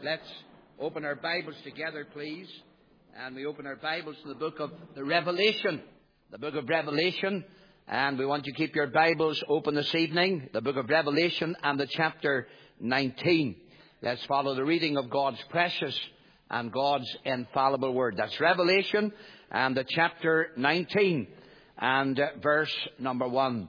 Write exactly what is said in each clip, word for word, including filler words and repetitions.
Let's open our Bibles together, please. And we open our Bibles to the book of the Revelation. The book of Revelation. And we want you to keep your Bibles open this evening. The book of Revelation and the chapter nineteen. Let's follow the reading of God's precious and God's infallible word. That's Revelation and the chapter nineteen and verse number one.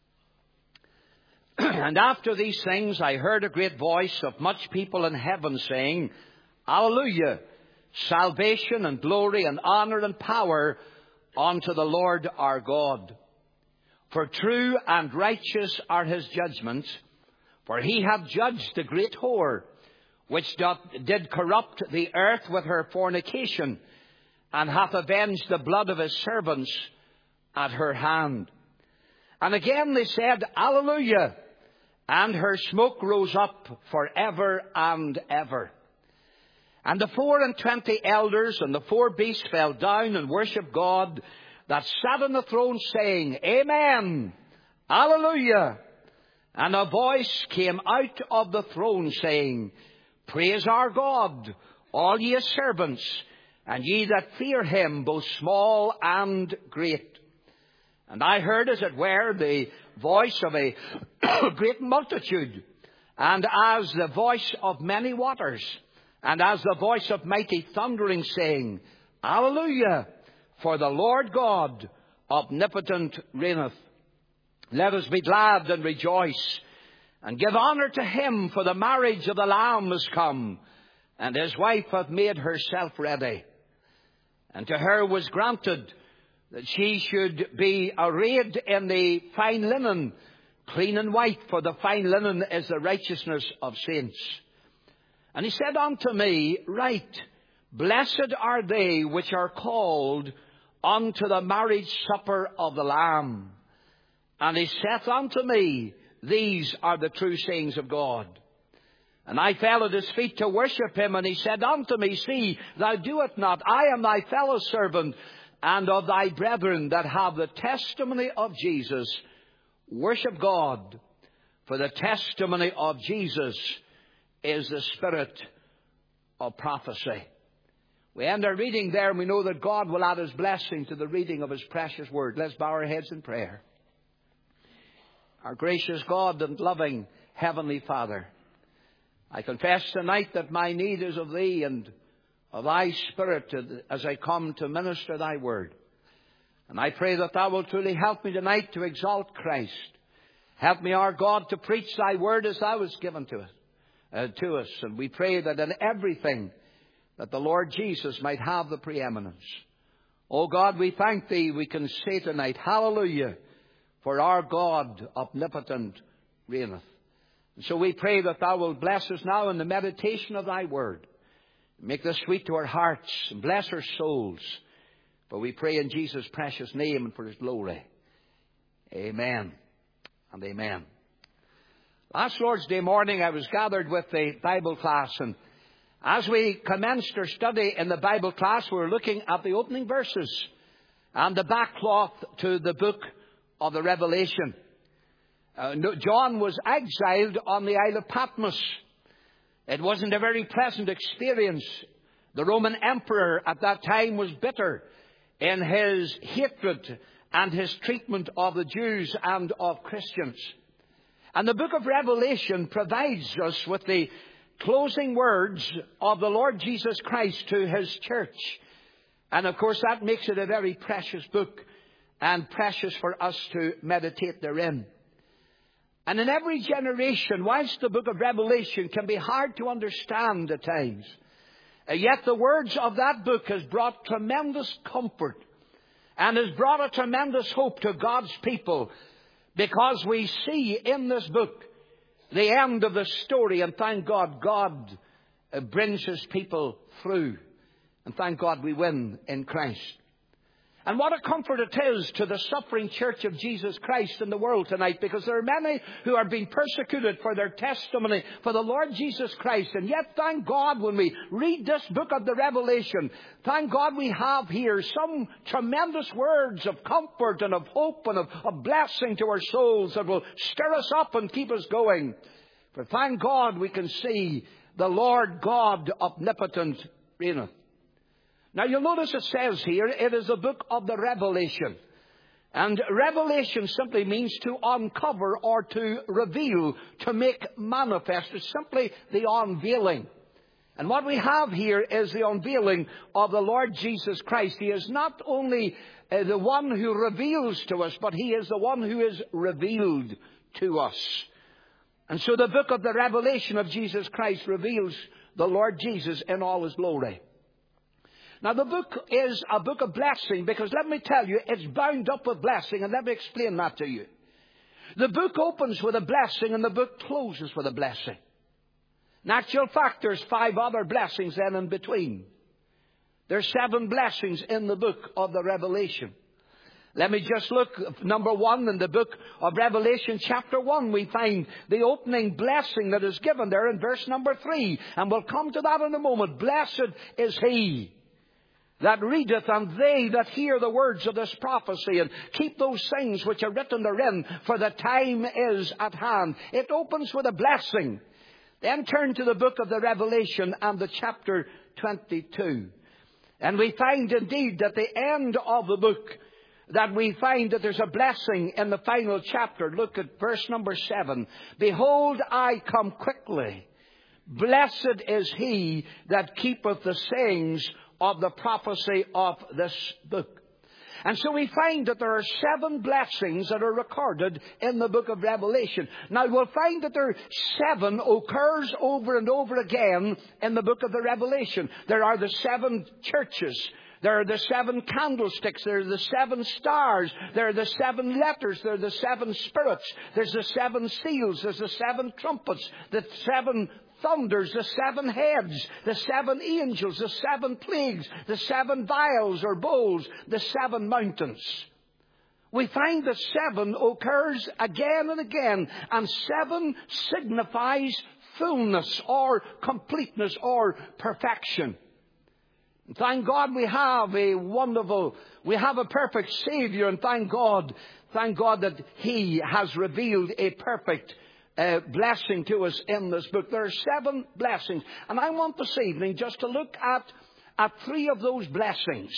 And after these things I heard a great voice of much people in heaven saying, Hallelujah! Salvation and glory and honor and power unto the Lord our God. For true and righteous are his judgments, for he hath judged the great whore, which doth, did corrupt the earth with her fornication, and hath avenged the blood of his servants at her hand. And again they said, Hallelujah! And her smoke rose up for ever and ever. And the four and twenty elders and the four beasts fell down and worshipped God that sat on the throne, saying, Amen, Hallelujah. And a voice came out of the throne, saying, Praise our God, all ye his servants, and ye that fear him, both small and great. And I heard, as it were, the voice of a great multitude, and as the voice of many waters, and as the voice of mighty thundering, saying, Hallelujah, for the Lord God omnipotent reigneth. Let us be glad and rejoice, and give honour to him, for the marriage of the Lamb is come, and his wife hath made herself ready. And to her was granted that she should be arrayed in the fine linen, clean and white, for the fine linen is the righteousness of saints. And he said unto me, Write, blessed are they which are called unto the marriage supper of the Lamb. And he saith unto me, These are the true sayings of God. And I fell at his feet to worship him, and he said unto me, See, thou do it not. I am thy fellow servant, and of thy brethren that have the testimony of Jesus. Worship God, for the testimony of Jesus is the spirit of prophecy. We end our reading there, and we know that God will add his blessing to the reading of his precious word. Let's bow our heads in prayer. Our gracious God and loving Heavenly Father, I confess tonight that my need is of thee and of thy Spirit as I come to minister thy word. And I pray that thou wilt truly help me tonight to exalt Christ. Help me, our God, to preach thy word as thou hast given to us. Uh, to us. And we pray that in everything that the Lord Jesus might have the preeminence. Oh God, we thank thee. We can say tonight, Hallelujah, for our God omnipotent reigneth. And so we pray that thou wilt bless us now in the meditation of thy word. Make this sweet to our hearts and bless our souls. For we pray in Jesus' precious name and for his glory. Amen and amen. Last Lord's Day morning I was gathered with the Bible class, and as we commenced our study in the Bible class, we were looking at the opening verses and the backcloth to the book of the Revelation. Uh, John was exiled on the Isle of Patmos. It wasn't a very pleasant experience. The Roman emperor at that time was bitter in his hatred and his treatment of the Jews and of Christians. And the book of Revelation provides us with the closing words of the Lord Jesus Christ to his church. And of course that makes it a very precious book and precious for us to meditate therein. And in every generation, whilst the book of Revelation can be hard to understand at times, yet the words of that book has brought tremendous comfort and has brought a tremendous hope to God's people, because we see in this book the end of the story, and thank God, God brings his people through. And thank God we win in Christ. And what a comfort it is to the suffering church of Jesus Christ in the world tonight, because there are many who are being persecuted for their testimony for the Lord Jesus Christ. And yet, thank God, when we read this book of the Revelation, thank God we have here some tremendous words of comfort and of hope and of, of blessing to our souls that will stir us up and keep us going. For thank God we can see the Lord God omnipotent reigneth. Now you'll notice it says here, it is a book of the Revelation. And revelation simply means to uncover or to reveal, to make manifest. It's simply the unveiling. And what we have here is the unveiling of the Lord Jesus Christ. He is not only uh, the one who reveals to us, but He is the one who is revealed to us. And so the book of the Revelation of Jesus Christ reveals the Lord Jesus in all His glory. Now the book is a book of blessing, because let me tell you, it's bound up with blessing, and let me explain that to you. The book opens with a blessing and the book closes with a blessing. In actual fact, there's five other blessings then in between. There's seven blessings in the book of the Revelation. Let me just look, number one, in the book of Revelation chapter one, we find the opening blessing that is given there in verse number three. And we'll come to that in a moment. Blessed is he that readeth, and they that hear the words of this prophecy, and keep those things which are written therein, for the time is at hand. It opens with a blessing. Then turn to the book of the Revelation and the chapter twenty-two. And we find indeed that the end of the book, that we find that there's a blessing in the final chapter. Look at verse number seven. Behold, I come quickly. Blessed is he that keepeth the sayings of the prophecy of this book. And so we find that there are seven blessings that are recorded in the book of Revelation. Now we'll find that there are seven occurs over and over again in the book of the Revelation. There are the seven churches. There are the seven candlesticks. There are the seven stars. There are the seven letters. There are the seven spirits. There's the seven seals. There's the seven trumpets. The seven thunders, the seven heads, the seven angels, the seven plagues, the seven vials or bowls, the seven mountains. We find that seven occurs again and again, and seven signifies fullness or completeness or perfection. Thank God we have a wonderful, we have a perfect Savior, and thank God, thank God that He has revealed a perfect Uh, blessing to us in this book. There are seven blessings. And I want this evening just to look at, at three of those blessings.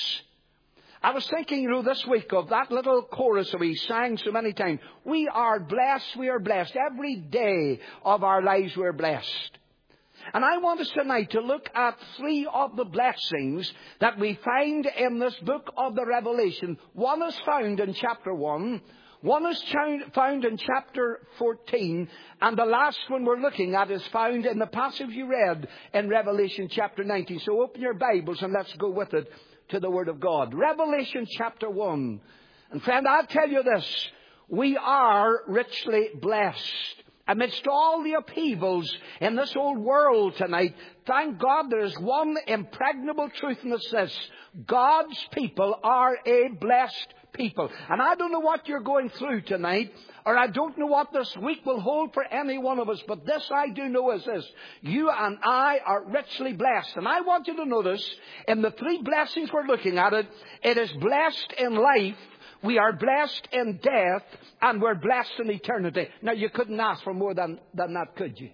I was thinking, you know, this week of that little chorus that we sang so many times. We are blessed, we are blessed. Every day of our lives we're blessed. And I want us tonight to look at three of the blessings that we find in this book of the Revelation. One is found in chapter one. One is found in chapter fourteen, and the last one we're looking at is found in the passage you read in Revelation chapter nineteen. So open your Bibles and let's go with it to the Word of God. Revelation chapter one. And friend, I'll tell you this, we are richly blessed. Amidst all the upheavals in this old world tonight, thank God there is one impregnable truth, and it's this: God's people are a blessed people. And I don't know what you're going through tonight, or I don't know what this week will hold for any one of us, but this I do know is this: you and I are richly blessed. And I want you to notice, in the three blessings we're looking at it, it is blessed in life, we are blessed in death, and we're blessed in eternity. Now you couldn't ask for more than, than that, could you?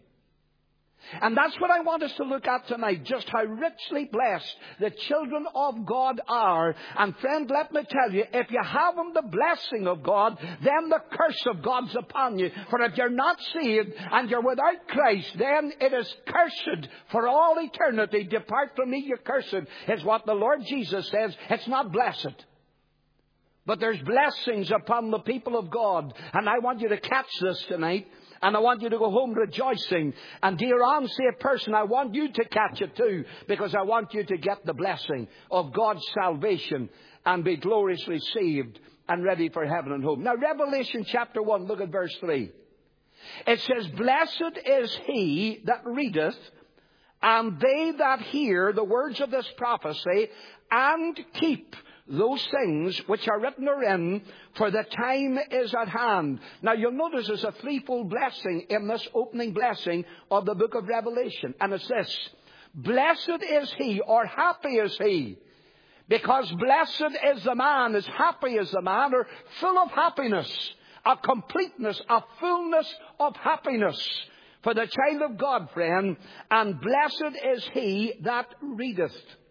And that's what I want us to look at tonight, just how richly blessed the children of God are. And friend, let me tell you, if you haven't the blessing of God, then the curse of God's upon you. For if you're not saved and you're without Christ, then it is cursed for all eternity. Depart from me, you cursed, is what the Lord Jesus says. It's not blessed. But there's blessings upon the people of God. And I want you to catch this tonight. And I want you to go home rejoicing. And dear unsaved person, I want you to catch it too, because I want you to get the blessing of God's salvation and be gloriously saved and ready for heaven and home. Now, Revelation chapter one, look at verse three. It says, Blessed is he that readeth, and they that hear the words of this prophecy, and keep those things which are written therein, for the time is at hand. Now you'll notice there's a threefold blessing in this opening blessing of the book of Revelation. And it's this: Blessed is he, or happy is he. Because blessed is the man, as happy is the man, or full of happiness, a completeness, a fullness of happiness. for the child of God, friend, and blessed is he that readeth.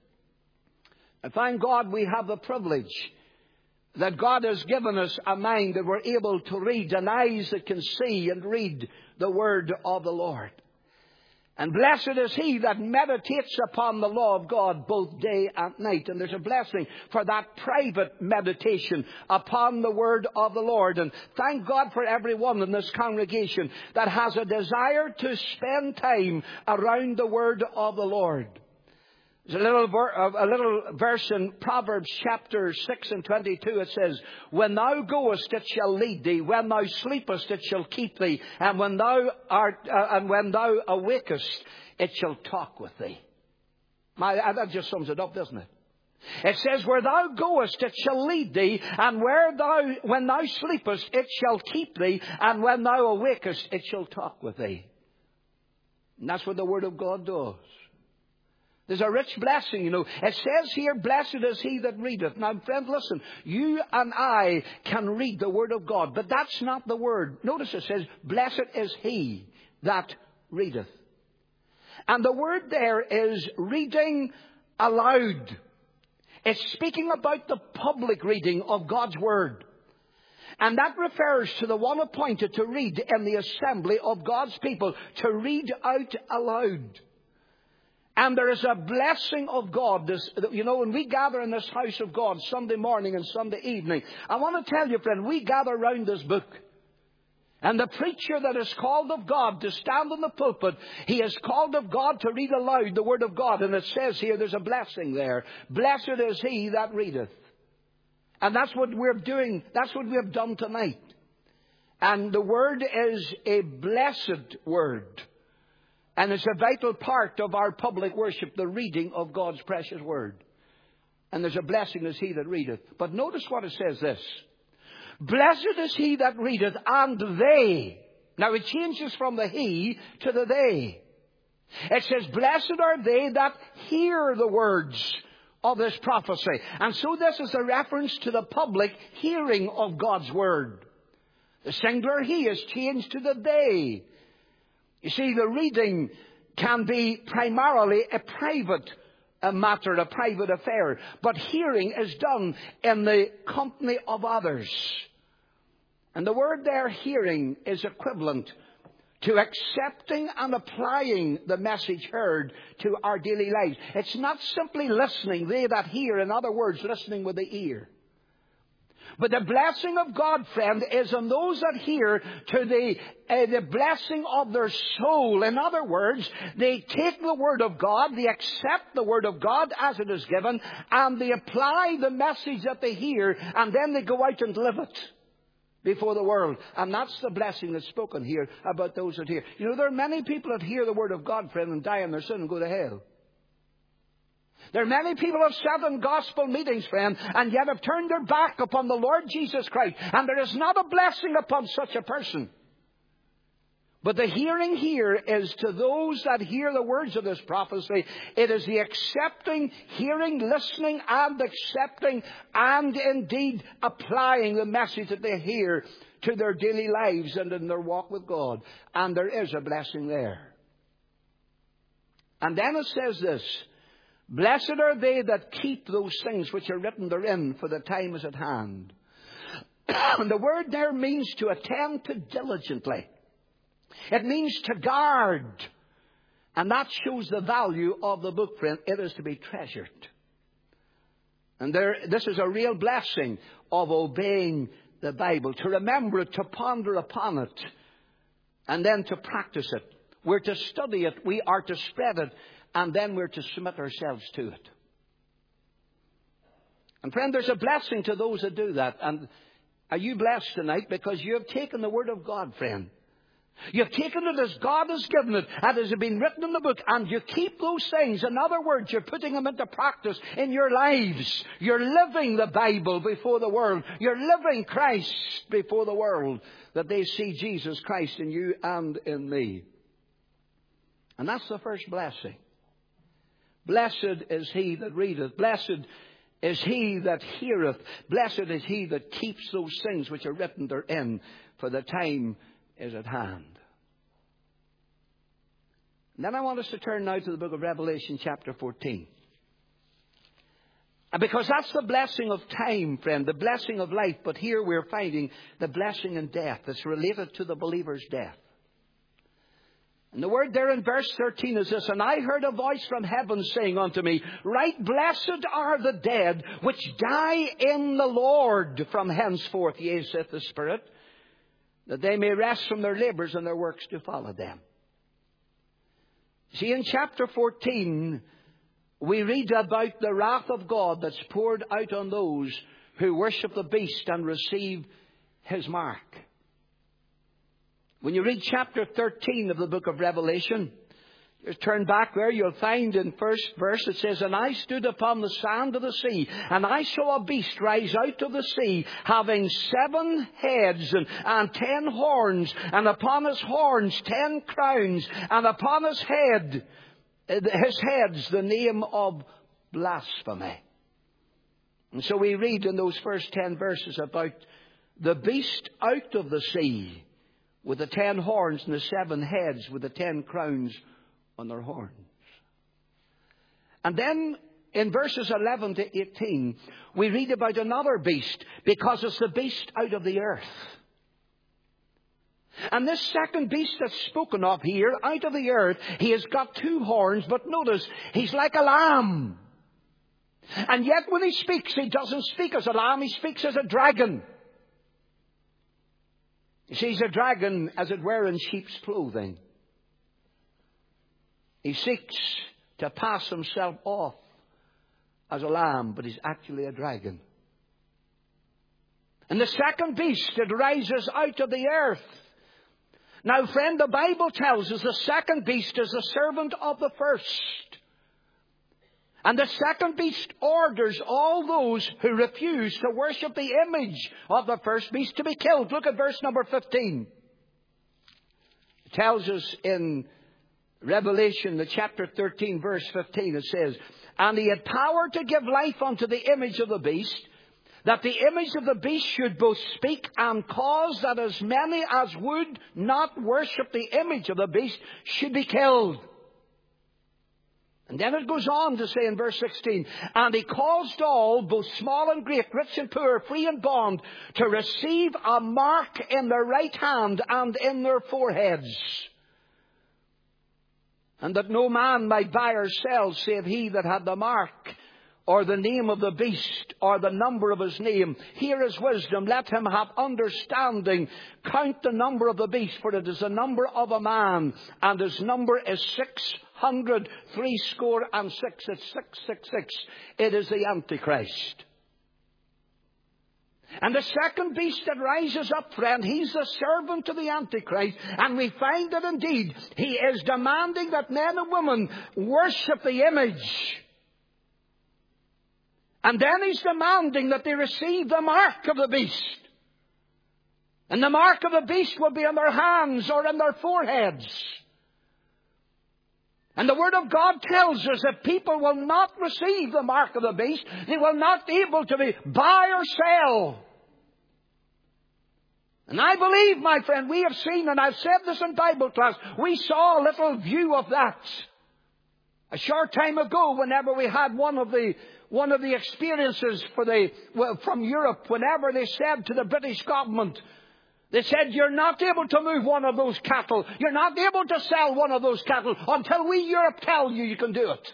And thank God we have the privilege that God has given us a mind that we're able to read, and eyes that can see and read the word of the Lord. And blessed is he that meditates upon the law of God both day and night. And there's a blessing for that private meditation upon the word of the Lord. And thank God for everyone in this congregation that has a desire to spend time around the word of the Lord. There's a little, ver- a little verse in Proverbs chapter six and twenty-two. It says, when thou goest, it shall lead thee. When thou sleepest, it shall keep thee. And when thou art, uh, and when thou awakest, it shall talk with thee. My, that just sums it up, doesn't it? It says, where thou goest, it shall lead thee. And where thou, when thou sleepest, it shall keep thee. And when thou awakest, it shall talk with thee. And that's what the word of God does. There's a rich blessing, you know. It says here, blessed is he that readeth. Now, friend, listen. You and I can read the word of God, but that's not the word. Notice it says, blessed is he that readeth. And the word there is reading aloud. It's speaking about the public reading of God's word. And that refers to the one appointed to read in the assembly of God's people, to read out aloud. And there is a blessing of God. This, you know, when we gather in this house of God Sunday morning and Sunday evening, I want to tell you, friend, we gather around this book. And the preacher that is called of God to stand in the pulpit, he is called of God to read aloud the word of God. And it says here, there's a blessing there. Blessed is he that readeth. And that's what we're doing. That's what we have done tonight. And the word is a blessed word. And it's a vital part of our public worship, the reading of God's precious word. And there's a blessing as he that readeth. But notice what it says this. Blessed is he that readeth, and they. Now it changes from the he to the they. It says, blessed are they that hear the words of this prophecy. And so this is a reference to the public hearing of God's word. The singular he is changed to the they. You see, the reading can be primarily a private a matter, a private affair. But hearing is done in the company of others. And the word there, hearing, is equivalent to accepting and applying the message heard to our daily lives. It's not simply listening, they that hear, in other words, listening with the ear. But the blessing of God, friend, is on those that hear to the, uh, the blessing of their soul. In other words, they take the word of God, they accept the word of God as it is given, and they apply the message that they hear, and then they go out and live it before the world. And that's the blessing that's spoken here about those that hear. You know, there are many people that hear the word of God, friend, and die in their sin and go to hell. There are many people who have sat in gospel meetings, friend, and yet have turned their back upon the Lord Jesus Christ. And there is not a blessing upon such a person. But the hearing here is to those that hear the words of this prophecy. It is the accepting, hearing, listening, and accepting, and indeed applying the message that they hear to their daily lives and in their walk with God. And there is a blessing there. And then it says this. Blessed are they that keep those things which are written therein, for the time is at hand. And the word there means to attend to diligently. It means to guard. And that shows the value of the book, friend. It is to be treasured. And there, this is a real blessing of obeying the Bible. To remember it, to ponder upon it, and then to practice it. We're to study it. We are to spread it. And then we're to submit ourselves to it. And friend, there's a blessing to those that do that. And are you blessed tonight? Because you have taken the word of God, friend. You have taken it as God has given it, and as has been written in the book, and you keep those things. In other words, you're putting them into practice in your lives. You're living the Bible before the world. You're living Christ before the world, that they see Jesus Christ in you and in me. And that's the first blessing. Blessed is he that readeth. Blessed is he that heareth. Blessed is he that keeps those things which are written therein, for the time is at hand. And then I want us to turn now to the book of Revelation chapter fourteen. And because that's the blessing of time, friend, the blessing of life. But here we're finding the blessing in death. It's related to the believer's death. And the word there in verse thirteen is this: And I heard a voice from heaven saying unto me, Right blessed are the dead which die in the Lord from henceforth, yea, saith the Spirit, that they may rest from their labours and their works to follow them. See, in chapter fourteen, we read about the wrath of God that's poured out on those who worship the beast and receive his mark. When you read chapter thirteen of the book of Revelation, just turn back there, you'll find in first verse it says, And I stood upon the sand of the sea, and I saw a beast rise out of the sea, having seven heads and, and ten horns, and upon his horns ten crowns, and upon his head, his heads the name of blasphemy. And so we read in those first ten verses about the beast out of the sea, with the ten horns and the seven heads, with the ten crowns on their horns. And then in verses eleven to eighteen, we read about another beast, because it's the beast out of the earth. And this second beast that's spoken of here, out of the earth, he has got two horns, but notice, he's like a lamb. And yet when he speaks, he doesn't speak as a lamb, he speaks as a dragon. You see, he's a dragon, as it were, in sheep's clothing. He seeks to pass himself off as a lamb, but he's actually a dragon. And the second beast that rises out of the earth. Now, friend, the Bible tells us the second beast is the servant of the first. And the second beast orders all those who refuse to worship the image of the first beast to be killed. Look at verse number fifteen. It tells us in Revelation, the chapter thirteen, verse fifteen, it says, And he had power to give life unto the image of the beast, that the image of the beast should both speak and cause that as many as would not worship the image of the beast should be killed. And then it goes on to say in verse sixteen, And he caused all, both small and great, rich and poor, free and bond, to receive a mark in their right hand and in their foreheads. And that no man might buy or sell, save he that had the mark, or the name of the beast, or the number of his name. Here is wisdom. Let him have understanding. Count the number of the beast, for it is the number of a man, and his number is six hundred, three score and six. It's six six six. It is the Antichrist. And the second beast that rises up, friend, he's the servant to the Antichrist. And we find that indeed he is demanding that men and women worship the image. And then he's demanding that they receive the mark of the beast. And the mark of the beast will be on their hands or on their foreheads. And the Word of God tells us that people will not receive the mark of the beast. They will not be able to be buy or sell. And I believe, my friend, we have seen, and I've said this in Bible class, we saw a little view of that a short time ago whenever we had one of the one of the experiences for the well, from Europe, whenever they said to the British government, they said, you're not able to move one of those cattle. You're not able to sell one of those cattle until we, Europe, tell you you can do it.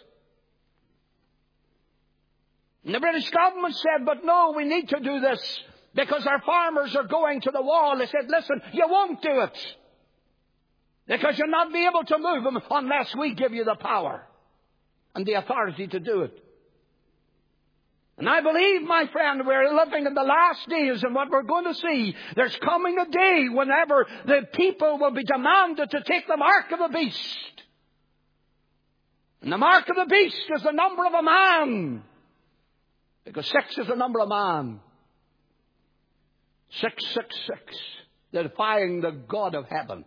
And the British government said, but no, we need to do this because our farmers are going to the wall. They said, listen, you won't do it because you'll not be able to move them unless we give you the power and the authority to do it. And I believe, my friend, we're living in the last days, and what we're going to see, there's coming a day whenever the people will be demanded to take the mark of the beast. And the mark of the beast is the number of a man, because six is the number of man. Six, six, six, defying the God of heaven.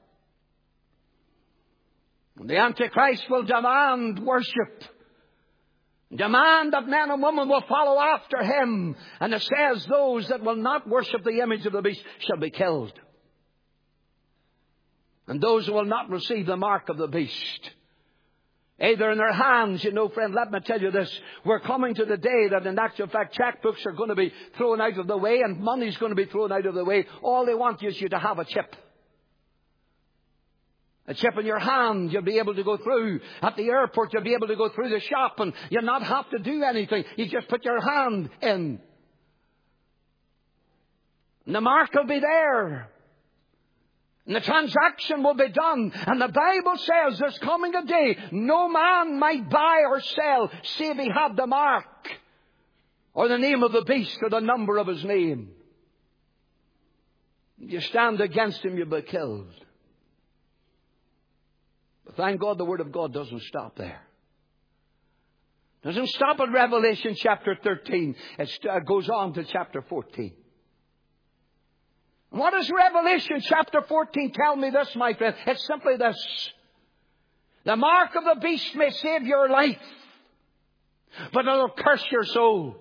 And the Antichrist will demand worship. Demand that men and women will follow after him. And it says those that will not worship the image of the beast shall be killed. And those who will not receive the mark of the beast Either in their hands, you know, friend, let me tell you this. We're coming to the day that in actual fact checkbooks are going to be thrown out of the way and money's going to be thrown out of the way. All they want is you to have a chip. A chip in your hand, you'll be able to go through. At the airport, you'll be able to go through the shop and you'll not have to do anything. You just put your hand in. And the mark will be there. And the transaction will be done. And the Bible says there's coming a day no man might buy or sell save he have the mark or the name of the beast or the number of his name. If you stand against him, you'll be killed. But thank God the Word of God doesn't stop there. It doesn't stop at Revelation chapter thirteen. It goes on to chapter fourteen. What does Revelation chapter fourteen tell me this, my friend? It's simply this. The mark of the beast may save your life, but it'll curse your soul.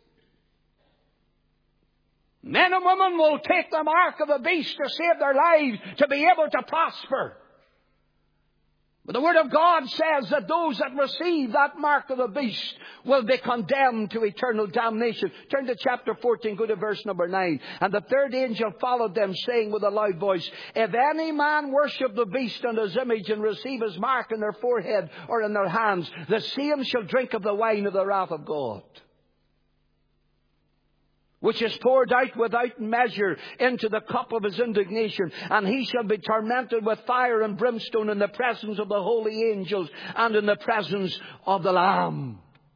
Men and women will take the mark of the beast to save their lives, to be able to prosper. But the Word of God says that those that receive that mark of the beast will be condemned to eternal damnation. Turn to chapter fourteen, go to verse number nine. And the third angel followed them, saying with a loud voice, if any man worship the beast and his image and receive his mark in their forehead or in their hands, the same shall drink of the wine of the wrath of God, which is poured out without measure into the cup of his indignation. And he shall be tormented with fire and brimstone in the presence of the holy angels and in the presence of the Lamb.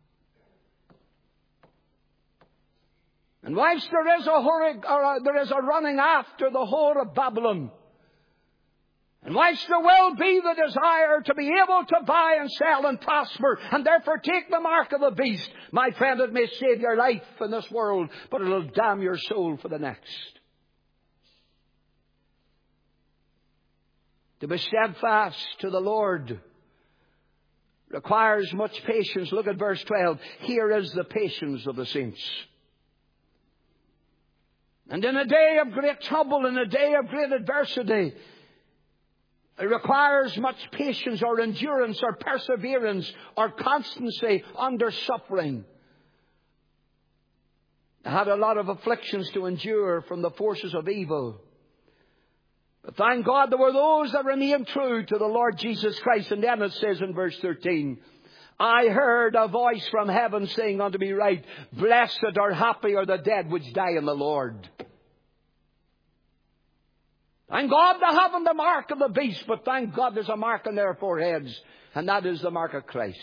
And whilst there is a, hurry, or a there is a running after the whore of Babylon, and whilst there will be the desire to be able to buy and sell and prosper, and therefore take the mark of the beast, my friend, it may save your life in this world, but it'll damn your soul for the next. To be steadfast to the Lord requires much patience. Look at verse twelve. Here is the patience of the saints. And in a day of great trouble, in a day of great adversity, it requires much patience or endurance or perseverance or constancy under suffering. I had a lot of afflictions to endure from the forces of evil. But thank God there were those that remained true to the Lord Jesus Christ. And then it says in verse thirteen, I heard a voice from heaven saying unto me, right, blessed or happy are the dead which die in the Lord. Thank God they haven't the mark of the beast, but thank God there's a mark on their foreheads, and that is the mark of Christ.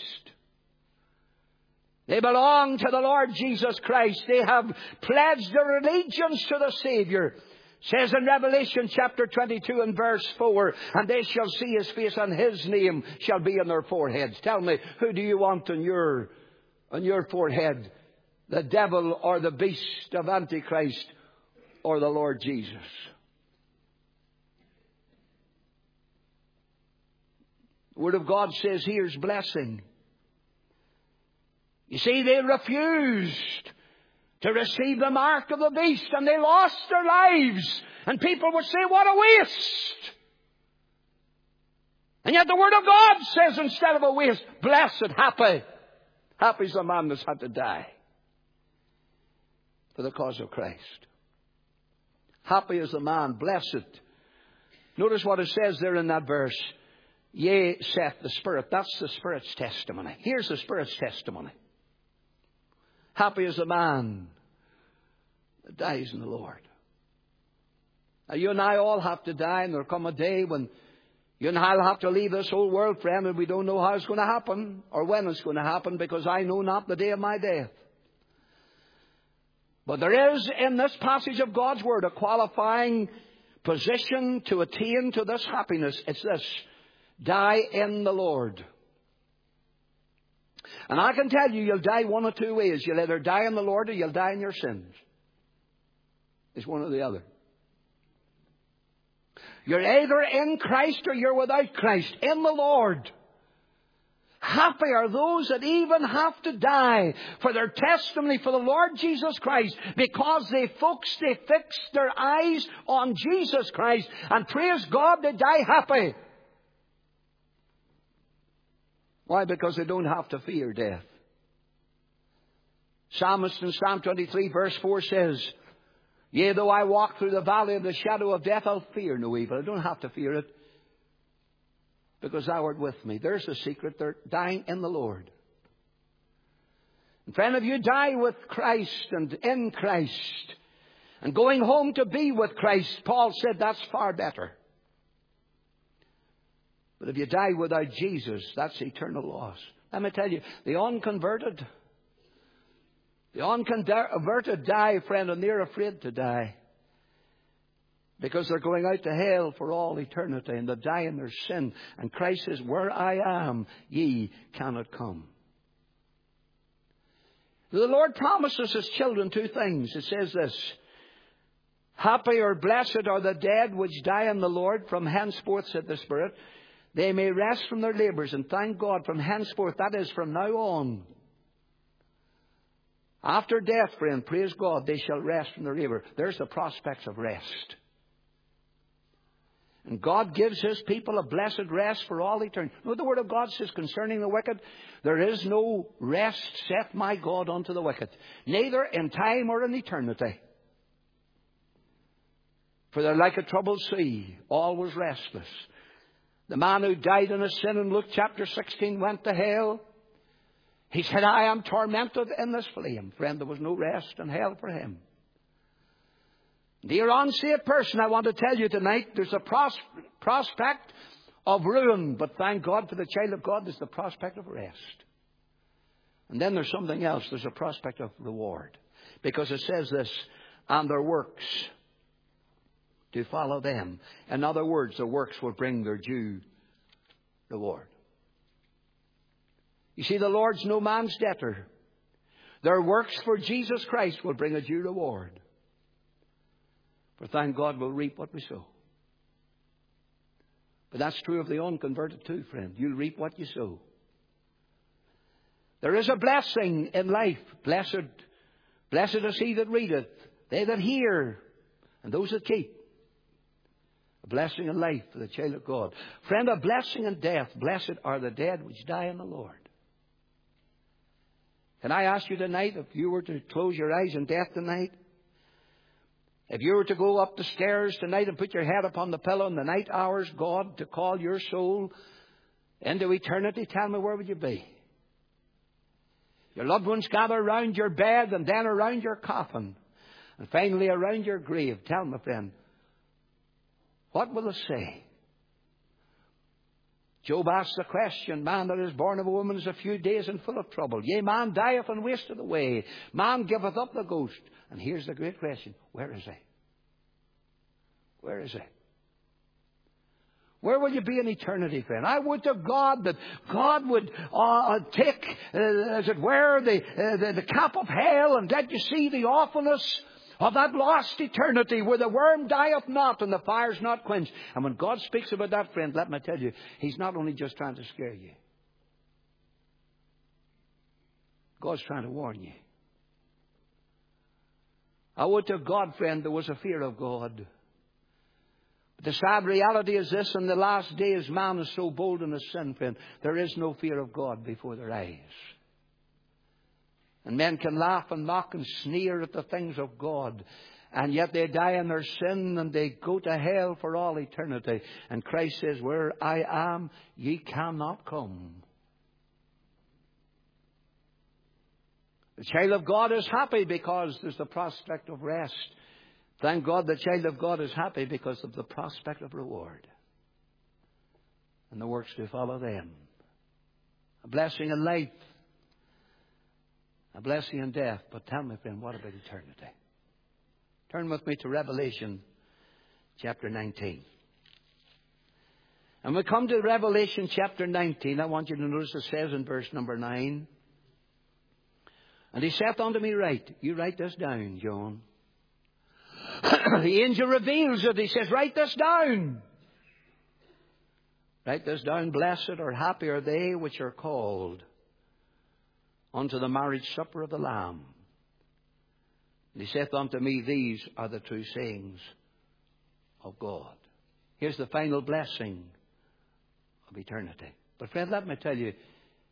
They belong to the Lord Jesus Christ. They have pledged their allegiance to the Savior. It says in Revelation chapter twenty-two and verse four, and they shall see his face, and his name shall be on their foreheads. Tell me, who do you want on your, on your forehead? The devil or the beast of Antichrist or the Lord Jesus? The Word of God says here's blessing. You see, they refused to receive the mark of the beast, and they lost their lives. And people would say, what a waste. And yet the Word of God says instead of a waste, blessed, happy. Happy is the man that's had to die for the cause of Christ. Happy is the man, blessed. Notice what it says there in that verse. Yea, saith the Spirit. That's the Spirit's testimony. Here's the Spirit's testimony. Happy is the man that dies in the Lord. Now, you and I all have to die, and there'll come a day when you and I will have to leave this whole world, friend, and we don't know how it's going to happen or when it's going to happen, because I know not the day of my death. But there is in this passage of God's Word a qualifying position to attain to this happiness. It's this. Die in the Lord. And I can tell you, you'll die one of two ways. You'll either die in the Lord or you'll die in your sins. It's one or the other. You're either in Christ or you're without Christ. In the Lord. Happy are those that even have to die for their testimony for the Lord Jesus Christ, because they folks, they fix their eyes on Jesus Christ, and praise God, they die happy. Why? Because they don't have to fear death. Psalmist in Psalm twenty-three verse four says, yea, though I walk through the valley of the shadow of death, I'll fear no evil. I don't have to fear it, because thou art with me. There's the secret. They're dying in the Lord. And friend, if you die with Christ and in Christ and going home to be with Christ, Paul said that's far better. But if you die without Jesus, that's eternal loss. Let me tell you, the unconverted, the unconverted die, friend, and they're afraid to die. Because they're going out to hell for all eternity, and they die in their sin. And Christ says, where I am, ye cannot come. The Lord promises His children two things. It says this, happy or blessed are the dead which die in the Lord, from henceforth, said the Spirit, they may rest from their labours. And thank God, from henceforth, that is from now on. After death, friend, praise God, they shall rest from their labour. There's the prospects of rest. And God gives His people a blessed rest for all eternity. You know, the Word of God says concerning the wicked, there is no rest, saith my God, unto the wicked, neither in time or in eternity. For they're like a troubled sea, always restless. The man who died in his sin in Luke chapter sixteen went to hell. He said, I am tormented in this flame. Friend, there was no rest in hell for him. Dear unsaved person, I want to tell you tonight, there's a pros- prospect of ruin. But thank God for the child of God, there's the prospect of rest. And then there's something else. There's a prospect of reward. Because it says this, and their works do follow them. In other words, their works will bring their due reward. You see, the Lord's no man's debtor. Their works for Jesus Christ will bring a due reward. For thank God we'll reap what we sow. But that's true of the unconverted too, friend. You'll reap what you sow. There is a blessing in life. Blessed, blessed is he that readeth, they that hear, and those that keep. A blessing in life for the child of God. Friend, a blessing in death. Blessed are the dead which die in the Lord. Can I ask you tonight, if you were to close your eyes in death tonight, if you were to go up the stairs tonight and put your head upon the pillow in the night hours, God, to call your soul into eternity, tell me, where would you be? Your loved ones gather around your bed and then around your coffin and finally around your grave. Tell me, friend, what will they say? Job asked the question, man that is born of a woman is a few days and full of trouble. Yea, man dieth and wasteth away. Man giveth up the ghost. And here's the great question. Where is he? Where is he? Where will you be in eternity, friend? I would to God that God would uh, take, uh, as it were, the, uh, the, the cap of hell and let you see the awfulness of that lost eternity where the worm dieth not and the fire's not quenched. And when God speaks about that, friend, let me tell you, He's not only just trying to scare you. God's trying to warn you. I would to God, friend, there was a fear of God. But the sad reality is this, in the last days, man is so bold in his sin, friend, there is no fear of God before their eyes. And men can laugh and mock and sneer at the things of God. And yet they die in their sin and they go to hell for all eternity. And Christ says, where I am, ye cannot come. The child of God is happy because there's the prospect of rest. Thank God the child of God is happy because of the prospect of reward. And the works to follow them. A blessing in life. A blessing in death. But tell me, friend, what about eternity? Turn with me to Revelation chapter nineteen. And we come to Revelation chapter nineteen. I want you to notice it says in verse number nine. And he saith unto me, write. You write this down, John. The angel reveals it. He says, write this down. Write this down. Blessed or happy are they which are called unto the marriage supper of the Lamb. And he saith unto me, these are the true sayings of God. Here's the final blessing of eternity. But friend, let me tell you,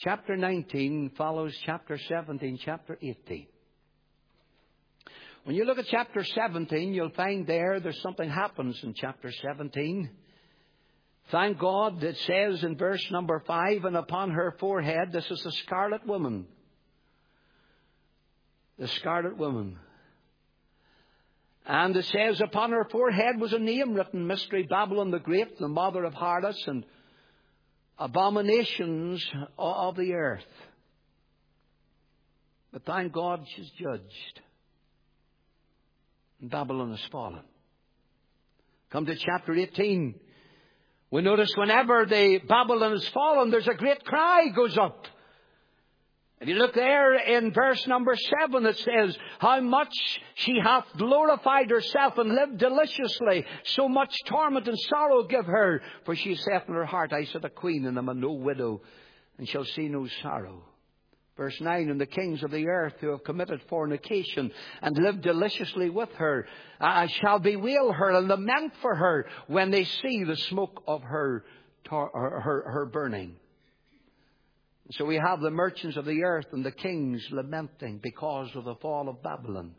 Chapter nineteen follows chapter seventeen, chapter eighteen. When you look at chapter seventeen, you'll find there there's something happens in chapter seventeen. Thank God, it says in verse number five, and upon her forehead, this is the scarlet woman. The scarlet woman. And it says, upon her forehead was a name written, Mystery Babylon the Great, the mother of harlots and abominations of the earth. But thank God she's judged. And Babylon has fallen. Come to chapter eighteen. We notice whenever the Babylon has fallen, there's a great cry goes up. If you look there in verse number seven, it says, how much she hath glorified herself and lived deliciously. So much torment and sorrow give her. For she saith in her heart, I sit a queen and am a no widow, and shall see no sorrow. Verse nine, and the kings of the earth who have committed fornication and lived deliciously with her uh, shall bewail her and lament for her when they see the smoke of her, tar- her, her burning. So we have the merchants of the earth and the kings lamenting because of the fall of Babylon.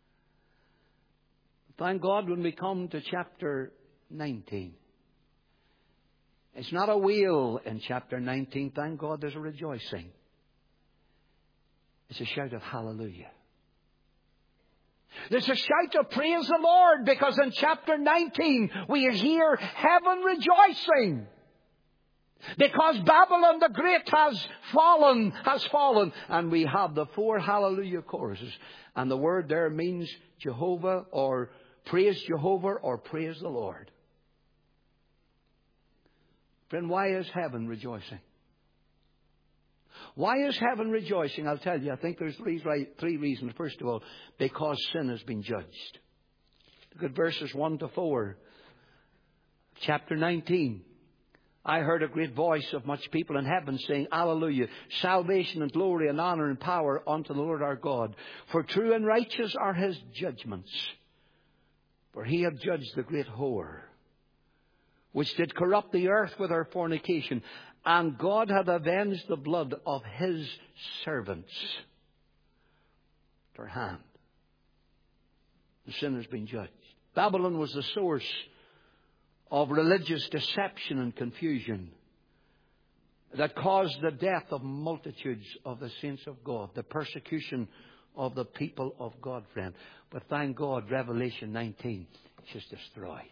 Thank God when we come to chapter nineteen. It's not a wail in chapter nineteen. Thank God there's a rejoicing. It's a shout of hallelujah. There's a shout of praise the Lord, because in chapter nineteen we hear heaven rejoicing. Because Babylon the Great has fallen, has fallen. And we have the four hallelujah choruses. And the word there means Jehovah, or praise Jehovah, or praise the Lord. Friend, why is heaven rejoicing? Why is heaven rejoicing? I'll tell you, I think there's three, three reasons. First of all, because sin has been judged. Look at verses one to four. Chapter nineteen. I heard a great voice of much people in heaven saying, Hallelujah, salvation and glory and honor and power unto the Lord our God. For true and righteous are his judgments. For he hath judged the great whore, which did corrupt the earth with her fornication. And God hath avenged the blood of his servants. Her hand. The sin has been judged. Babylon was the source of religious deception and confusion that caused the death of multitudes of the saints of God, the persecution of the people of God, friend. But thank God, Revelation nineteen is destroyed.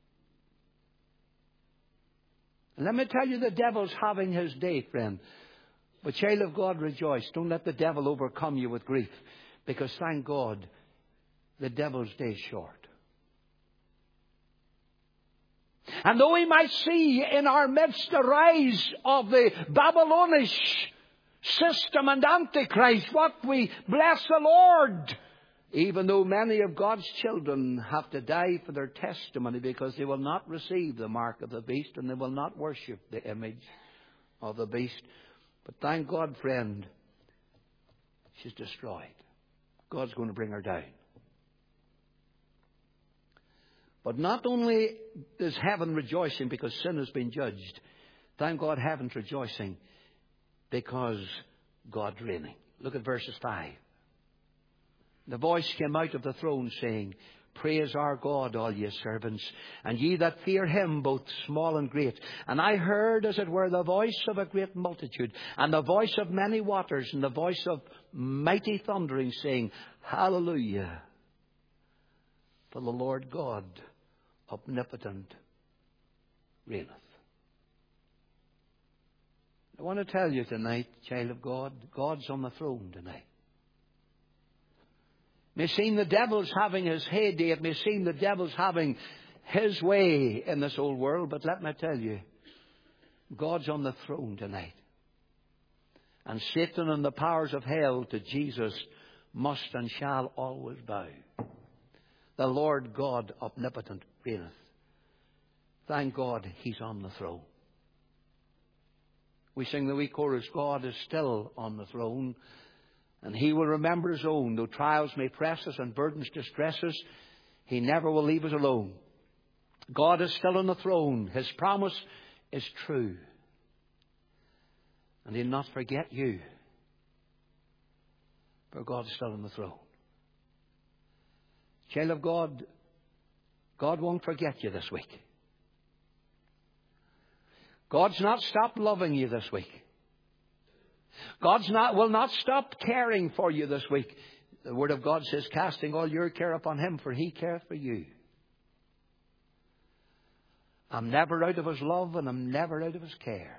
And let me tell you, the devil's having his day, friend. But child of God, rejoice. Don't let the devil overcome you with grief, because thank God, the devil's day is short. And though we might see in our midst the rise of the Babylonish system and Antichrist, what we bless the Lord, even though many of God's children have to die for their testimony, because they will not receive the mark of the beast and they will not worship the image of the beast. But thank God, friend, she's destroyed. God's going to bring her down. But not only is heaven rejoicing because sin has been judged, thank God heaven's rejoicing because God's reigning. Look at verses five. The voice came out of the throne saying, Praise our God, all ye servants, and ye that fear him, both small and great. And I heard, as it were, the voice of a great multitude, and the voice of many waters, and the voice of mighty thundering, saying, Hallelujah! For the Lord God omnipotent reigneth. I want to tell you tonight, child of God, God's on the throne tonight. It may seem the devil's having his heyday. It may seem the devil's having his way in this old world. But let me tell you, God's on the throne tonight. And Satan and the powers of hell to Jesus must and shall always bow. The Lord God omnipotent reigneth. Thank God he's on the throne. We sing the wee chorus, God is still on the throne, and he will remember his own. Though trials may press us and burdens distress us, he never will leave us alone. God is still on the throne. His promise is true. And He'll not forget you. For God's still on the throne. Child of God, God won't forget you this week. God's not stopped loving you this week. God's not will not stop caring for you this week. The Word of God says, casting all your care upon Him, for He careth for you. I'm never out of His love, and I'm never out of His care.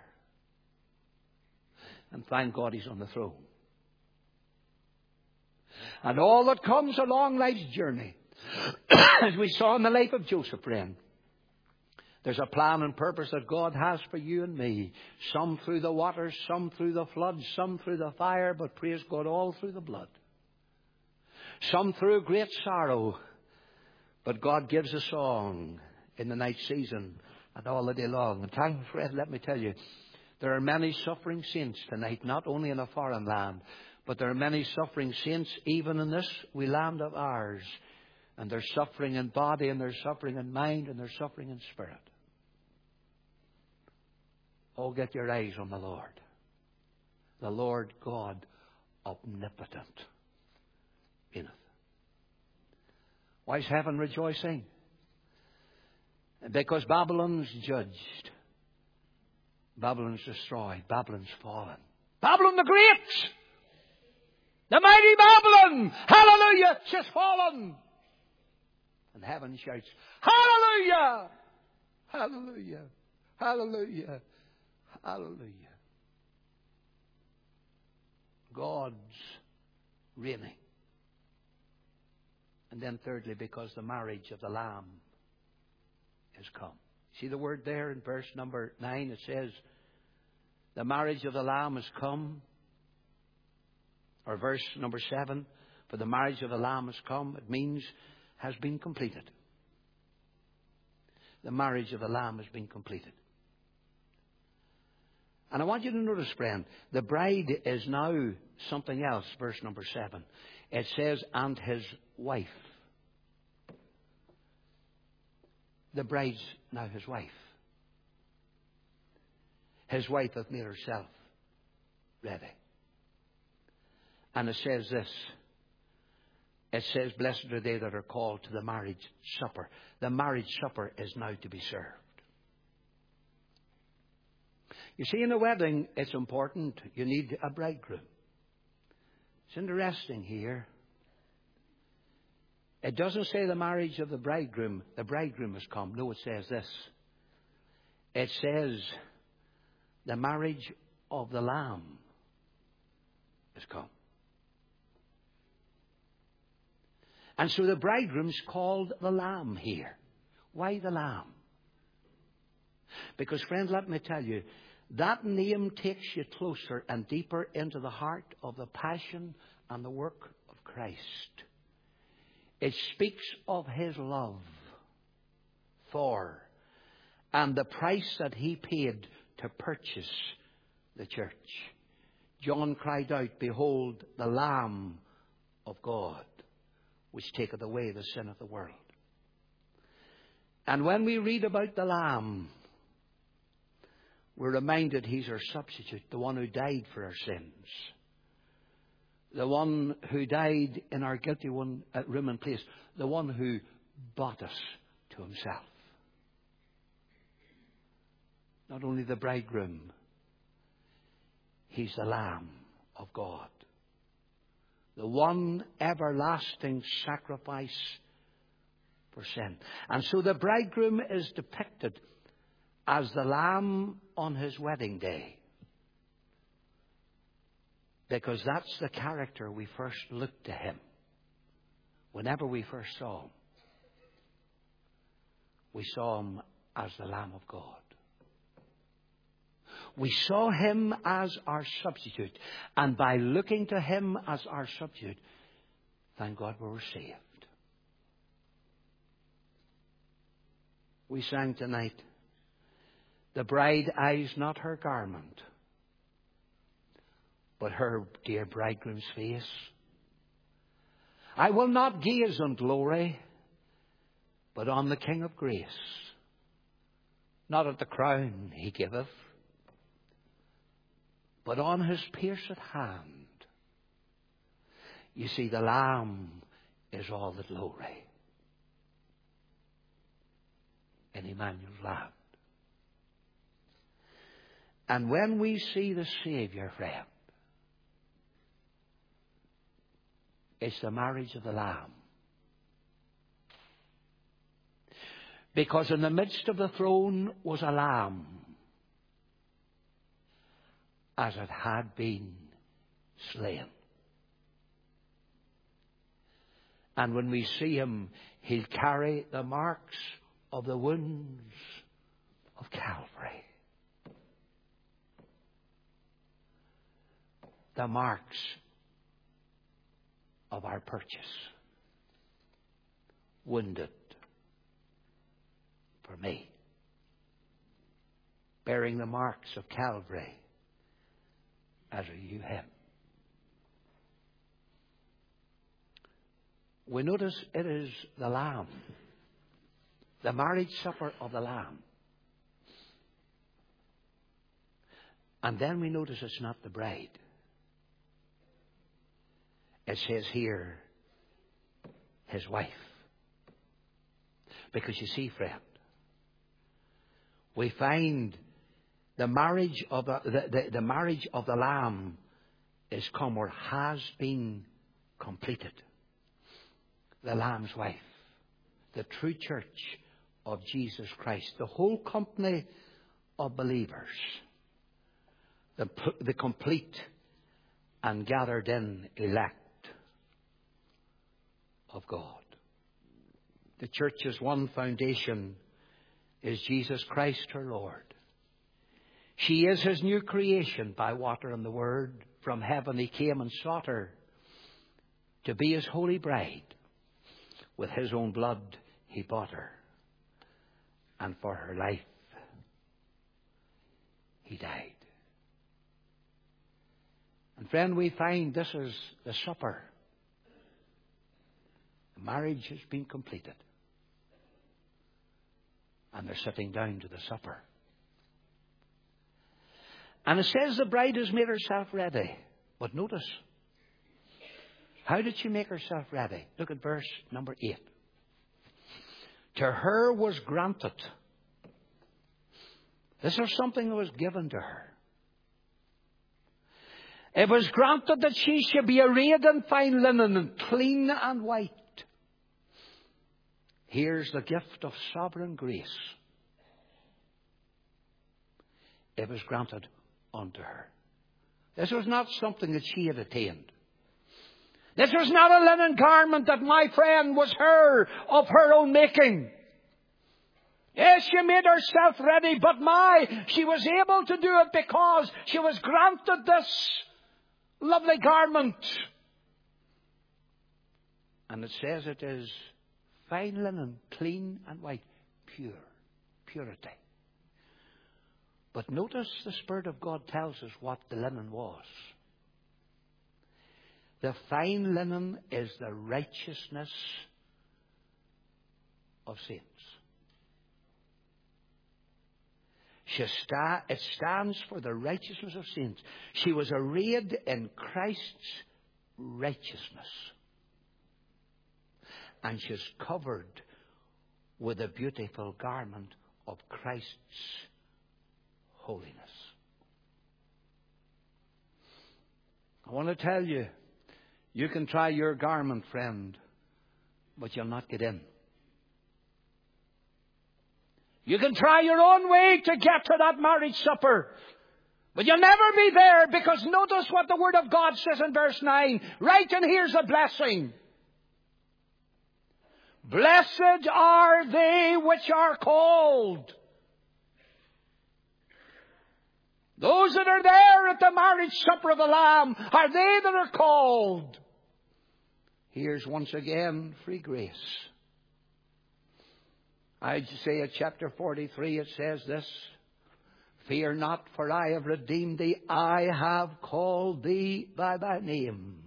And thank God He's on the throne. And all that comes along life's journey, as we saw in the life of Joseph, friend, there's a plan and purpose that God has for you and me. Some through the waters, some through the flood, some through the fire, but praise God, all through the blood. Some through great sorrow, but God gives a song in the night season and all the day long. And time, friend, let me tell you, there are many suffering saints tonight, not only in a foreign land, but there are many suffering saints even in this wee land of ours. And they're suffering in body, and they're suffering in mind, and they're suffering in spirit. Oh, get your eyes on the Lord. The Lord God omnipotent in it. Why is heaven rejoicing? Because Babylon's judged. Babylon's destroyed. Babylon's fallen. Babylon the Great! The mighty Babylon! Hallelujah! She's fallen! And heaven shouts, Hallelujah! Hallelujah! Hallelujah! Hallelujah! God's reigning. And then thirdly, because the marriage of the Lamb has come. See the word there in verse number nine? It says, the marriage of the Lamb has come. Or verse number seven, for the marriage of the Lamb has come. It means has been completed. The marriage of the Lamb has been completed. And I want you to notice, friend, the bride is now something else, verse number seven. It says, and his wife. The bride's now his wife. His wife hath made herself ready. And it says this. It says, blessed are they that are called to the marriage supper. The marriage supper is now to be served. You see, in a wedding, it's important. You need a bridegroom. It's interesting here. It doesn't say the marriage of the bridegroom. The bridegroom has come. No, it says this. It says the marriage of the Lamb has come. And so the bridegroom's called the Lamb here. Why the Lamb? Because, friend, let me tell you, that name takes you closer and deeper into the heart of the passion and the work of Christ. It speaks of His love for and the price that He paid to purchase the church. John cried out, behold, the Lamb of God, which taketh away the sin of the world. And when we read about the Lamb, we're reminded He's our substitute, the one who died for our sins. The one who died in our guilty one at room and place. The one who bought us to Himself. Not only the bridegroom, He's the Lamb of God. The one everlasting sacrifice for sin. And so the bridegroom is depicted as the Lamb on His wedding day. Because that's the character we first looked to Him. Whenever we first saw Him, we saw Him as the Lamb of God. We saw Him as our substitute. And by looking to Him as our substitute, thank God we were saved. We sang tonight, the bride eyes not her garment, but her dear bridegroom's face. I will not gaze on glory, but on the King of grace. Not at the crown He giveth, But on his pierced hand, you see, the Lamb is all the glory in Emmanuel's land. And when we see the Savior, friend, it's the marriage of the Lamb. Because in the midst of the throne was a lamb, as it had been slain. And when we see him, he'll carry the marks of the wounds of Calvary. The marks of our purchase. Wounded for me. Bearing the marks of Calvary as are you him. We notice it is the Lamb. The marriage supper of the Lamb. And then we notice it's not the bride. It says here, his wife. Because you see, friend, we find the marriage of the, the, the, the marriage of the Lamb is come or has been completed. The Lamb's wife, the true church of Jesus Christ, the whole company of believers, the, the complete and gathered in elect of God. The church's one foundation is Jesus Christ her Lord. She is his new creation by water and the word. From heaven he came and sought her to be his holy bride. With his own blood he bought her. And for her life he died. And friend, we find this is the supper. The marriage has been completed. And they're sitting down to the supper. And it says the bride has made herself ready. But notice, how did she make herself ready? Look at verse number eight. To her was granted. This is something that was given to her. It was granted that she should be arrayed in fine linen and clean and white. Here's the gift of sovereign grace. It was granted unto her. This was not something that she had attained. This was not a linen garment that, my friend, was her, of her own making. Yes, she made herself ready, but my, she was able to do it because she was granted this lovely garment. And it says it is fine linen, clean and white, pure, purity. But notice the Spirit of God tells us what the linen was. The fine linen is the righteousness of saints. She sta- it stands for the righteousness of saints. She was arrayed in Christ's righteousness. And she's covered with a beautiful garment of Christ's holiness. I want to tell you, you can try your garment, friend, but you'll not get in. You can try your own way to get to that marriage supper, but you'll never be there, because notice what the Word of God says in verse nine. Right, and here's a blessing. Blessed are they which are called. Those that are there at the marriage supper of the Lamb are they that are called. Here's once again free grace. Isaiah chapter forty-three, it says this. Fear not, for I have redeemed thee. I have called thee by thy name.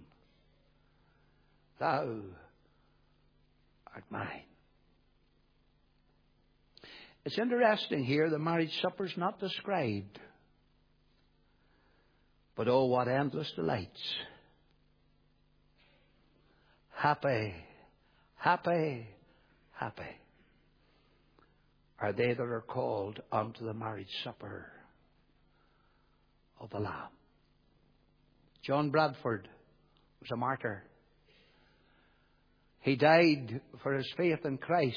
Thou art mine. It's interesting here, the marriage supper is not described. But oh, what endless delights. Happy, happy, happy are they that are called unto the marriage supper of the Lamb. John Bradford was a martyr. He died for his faith in Christ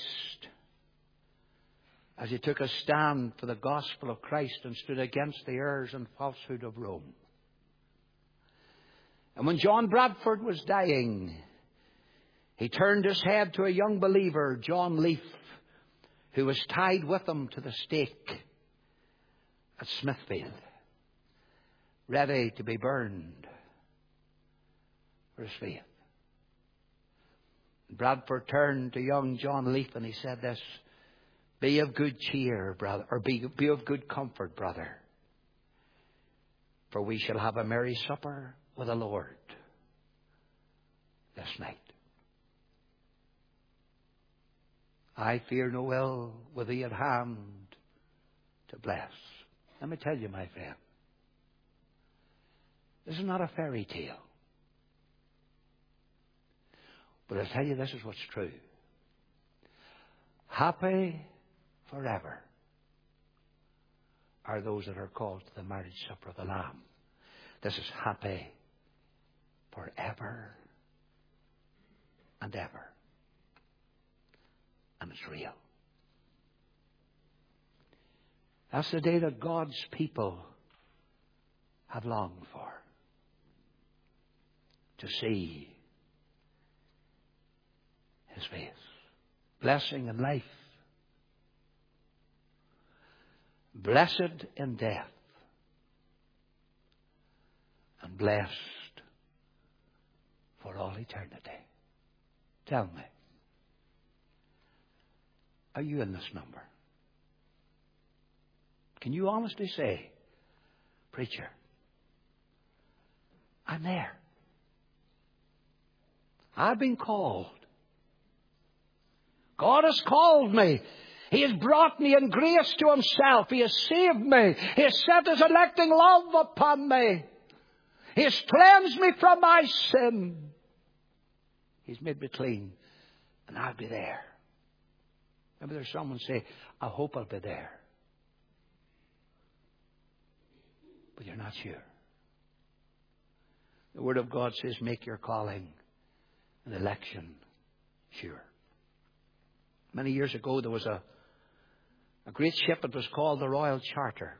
as he took a stand for the gospel of Christ and stood against the errors and falsehood of Rome. And when John Bradford was dying, he turned his head to a young believer, John Leaf, who was tied with him to the stake at Smithfield, ready to be burned for his faith. Bradford turned to young John Leaf and he said this, "Be of good cheer, brother, or be, be of good comfort, brother, for we shall have a merry supper with the Lord this night. I fear no ill with thee at hand to bless." Let me tell you, my friend, this is not a fairy tale. But I tell you, this is what's true. Happy forever are those that are called to the marriage supper of the Lamb. This is happy forever and ever. And it's real. That's the day that God's people have longed for. To see His face. Blessing in life. Blessed in death. And blessed for all eternity. Tell me, are you in this number? Can you honestly say, "Preacher, I'm there. I've been called. God has called me. He has brought me in grace to Himself. He has saved me. He has set His electing love upon me. He has cleansed me from my sin. He's made me clean. And I'll be there." Maybe there's someone say, "I hope I'll be there." But you're not sure. The Word of God says, make your calling and election sure. Many years ago, there was a, a great ship that was called the Royal Charter.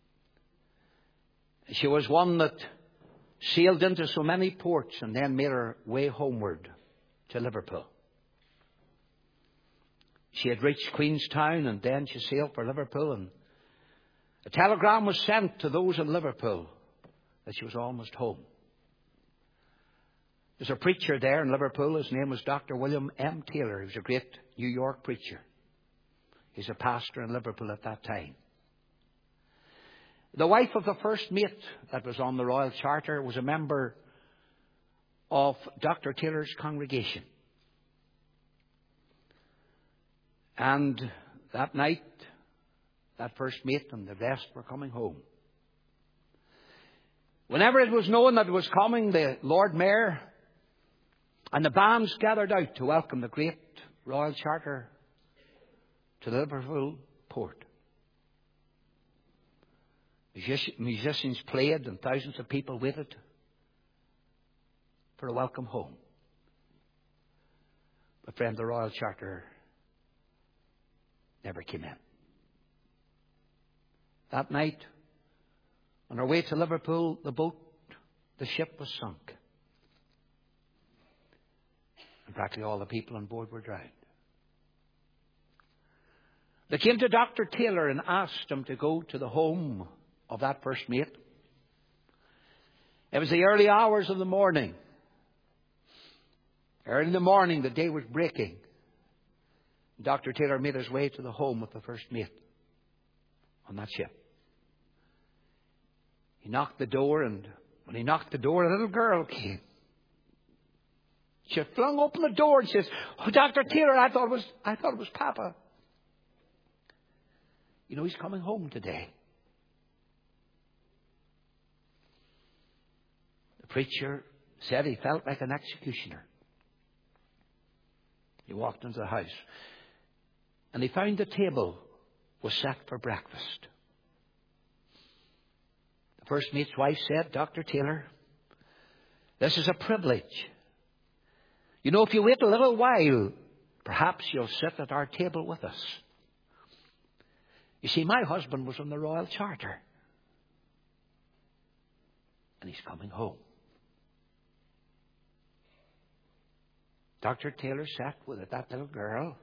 She was one that sailed into so many ports and then made her way homeward to Liverpool. She had reached Queenstown and then she sailed for Liverpool, and a telegram was sent to those in Liverpool that she was almost home. There's a preacher there in Liverpool. His name was Doctor William M. Taylor. He was a great New York preacher. He's a pastor in Liverpool at that time. The wife of the first mate that was on the Royal Charter was a member of Doctor Taylor's congregation. And that night, that first mate and the rest were coming home. Whenever it was known that it was coming, the Lord Mayor and the bands gathered out to welcome the great Royal Charter to the Liverpool port. Musicians played and thousands of people waited for a welcome home. But friend, the Royal Charter never came in. That night, on our way to Liverpool, the boat, the ship was sunk. And practically all the people on board were drowned. They came to Doctor Taylor and asked him to go to the home of that first mate. It was the early hours of the morning. Early in the morning, the day was breaking. Doctor Taylor made his way to the home of the first mate on that ship. He knocked the door, and when he knocked the door, a little girl came. She flung open the door and says, "Oh, Doctor Taylor, I thought it was, I thought it was Papa. You know, he's coming home today." preacher said he felt like an executioner. He walked into the house and he found the table was set for breakfast. The first mate's wife said, Doctor Taylor, this is a privilege. You know, if you wait a little while, perhaps you'll sit at our table with us. You see, my husband was on the Royal Charter. And he's coming home. Doctor Taylor sat with that little girl.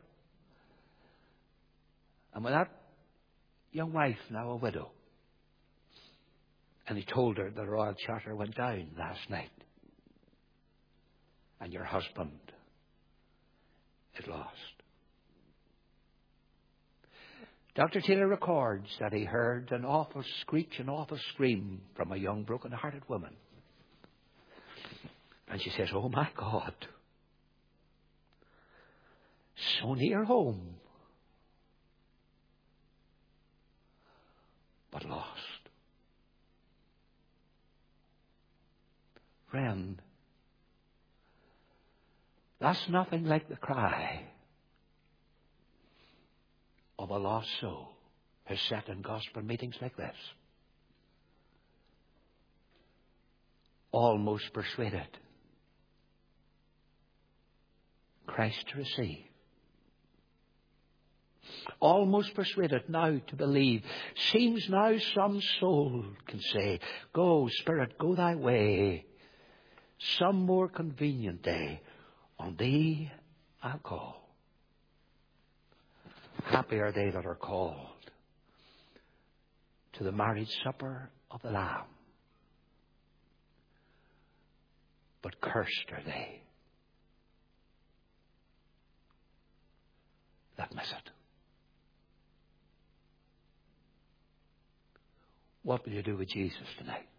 And with that young wife, now a widow. And he told her the Royal Charter went down last night. And your husband is lost. Doctor Taylor records that he heard an awful screech, an awful scream from a young broken-hearted woman. And she says, oh my God, so near home, but lost. Friend, that's nothing like the cry of a lost soul who's sat in gospel meetings like this. Almost persuaded Christ to receive. Almost persuaded now to believe. Seems now some soul can say, go, Spirit, go thy way. Some more convenient day on thee I'll call. Happy are they that are called to the marriage supper of the Lamb. But cursed are they that miss it. What will you do with Jesus tonight?